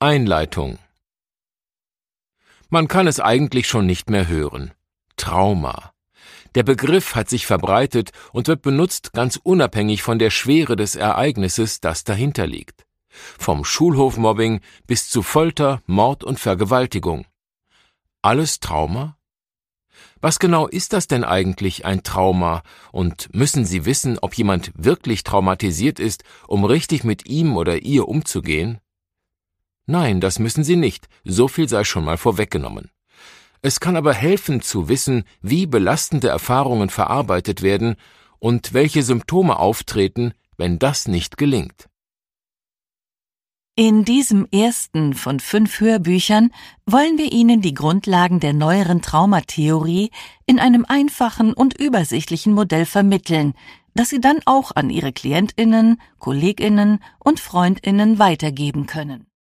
Einleitung. Man kann es eigentlich schon nicht mehr hören. Trauma. Der Begriff hat sich verbreitet und wird benutzt ganz unabhängig von der Schwere des Ereignisses, das dahinter liegt. Vom Schulhofmobbing bis zu Folter, Mord und Vergewaltigung. Alles Trauma? Was genau ist das denn eigentlich, ein Trauma? Und müssen Sie wissen, ob jemand wirklich traumatisiert ist, um richtig mit ihm oder ihr umzugehen? Nein, das müssen Sie nicht, so viel sei schon mal vorweggenommen. Es kann aber helfen zu wissen, wie belastende Erfahrungen verarbeitet werden und welche Symptome auftreten, wenn das nicht gelingt. In diesem ersten von 5 Hörbüchern wollen wir Ihnen die Grundlagen der neueren Traumatheorie in einem einfachen und übersichtlichen Modell vermitteln, das Sie dann auch an Ihre KlientInnen, KollegInnen und FreundInnen weitergeben können.